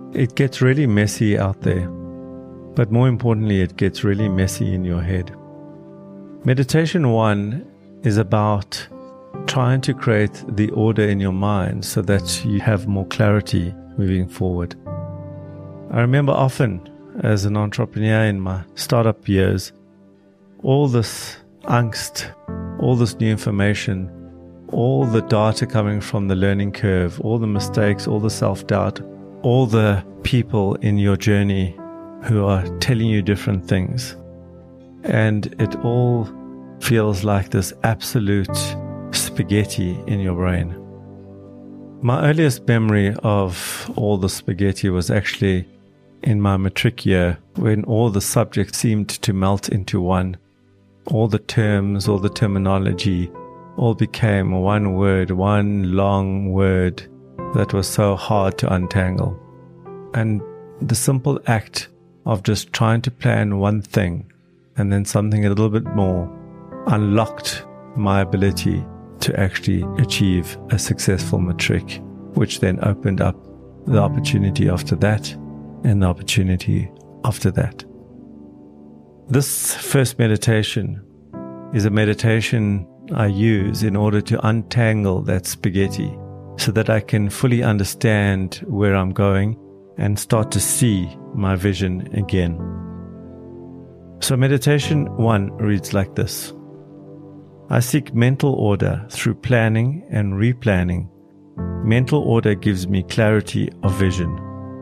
It gets really messy out there, but more importantly, it gets really messy in your head. Meditation 1 is about trying to create the order in your mind so that you have more clarity moving forward. I remember often as an entrepreneur in my startup years, all this angst, all this new information, all the data coming from the learning curve, all the mistakes, all the self-doubt, all the people in your journey who are telling you different things. And it all feels like this absolute spaghetti in your brain. My earliest memory of all the spaghetti was actually in my matric year, when all the subjects seemed to melt into one. All the terms, all the terminology, all became one word, one long word that was so hard to untangle. And the simple act of just trying to plan one thing and then something a little bit more unlocked my ability to actually achieve a successful matric, which then opened up the opportunity after that and the opportunity after that. This first meditation is a meditation I use in order to untangle that spaghetti so that I can fully understand where I'm going and start to see my vision again. So meditation 1 reads like this. I seek mental order through planning and replanning. Mental order gives me clarity of vision.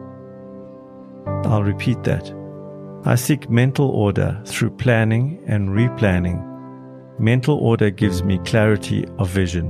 I'll repeat that. I seek mental order through planning and replanning. Mental order gives me clarity of vision.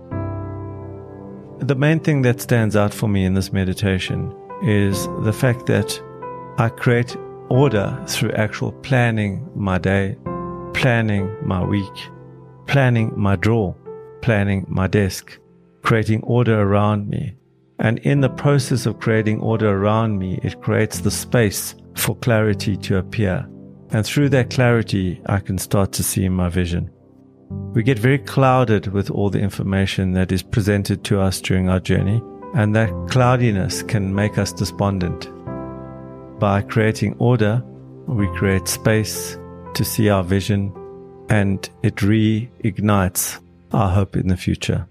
The main thing that stands out for me in this meditation is the fact that I create order through actual planning my day, planning my week, planning my drawer, planning my desk, creating order around me. And in the process of creating order around me, it creates the space for clarity to appear. And through that clarity, I can start to see my vision. We get very clouded with all the information that is presented to us during our journey, and that cloudiness can make us despondent. By creating order, we create space to see our vision, and it reignites our hope in the future.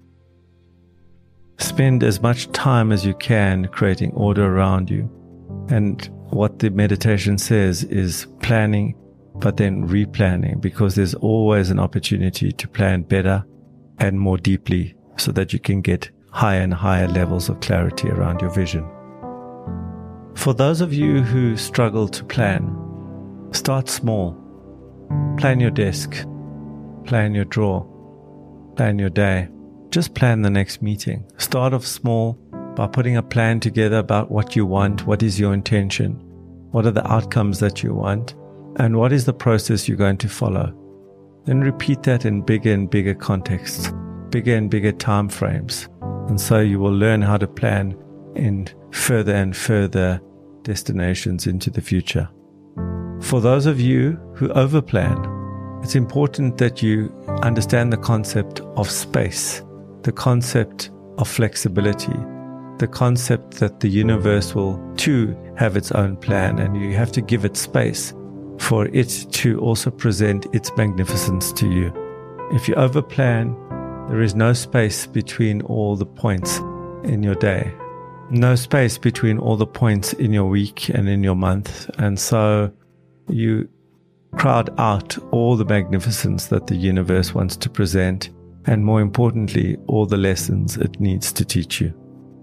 Spend as much time as you can creating order around you. And what the meditation says is planning, but then replanning, because there's always an opportunity to plan better and more deeply so that you can get higher and higher levels of clarity around your vision. For those of you who struggle to plan, start small. Plan your desk, plan your drawer, plan your day. Just plan the next meeting. Start off small by putting a plan together about what you want, what is your intention, what are the outcomes that you want, and what is the process you're going to follow. Then repeat that in bigger and bigger contexts, bigger and bigger time frames. And so you will learn how to plan in further and further destinations into the future. For those of you who overplan, it's important that you understand the concept of space, the concept of flexibility, the concept that the universe will too have its own plan, and you have to give it space for it to also present its magnificence to you. If you overplan, there is no space between all the points in your day, no space between all the points in your week and in your month, and so you crowd out all the magnificence that the universe wants to present, and more importantly, all the lessons it needs to teach you.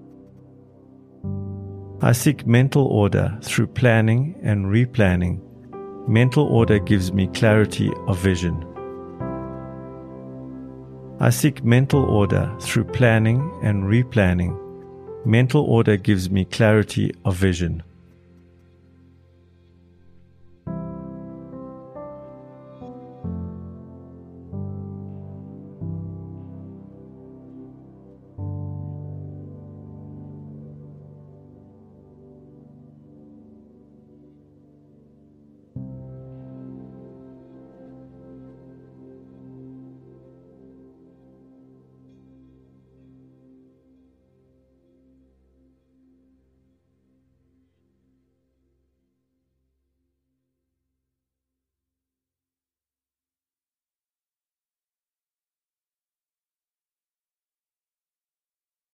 I seek mental order through planning and replanning. Mental order gives me clarity of vision. I seek mental order through planning and replanning. Mental order gives me clarity of vision.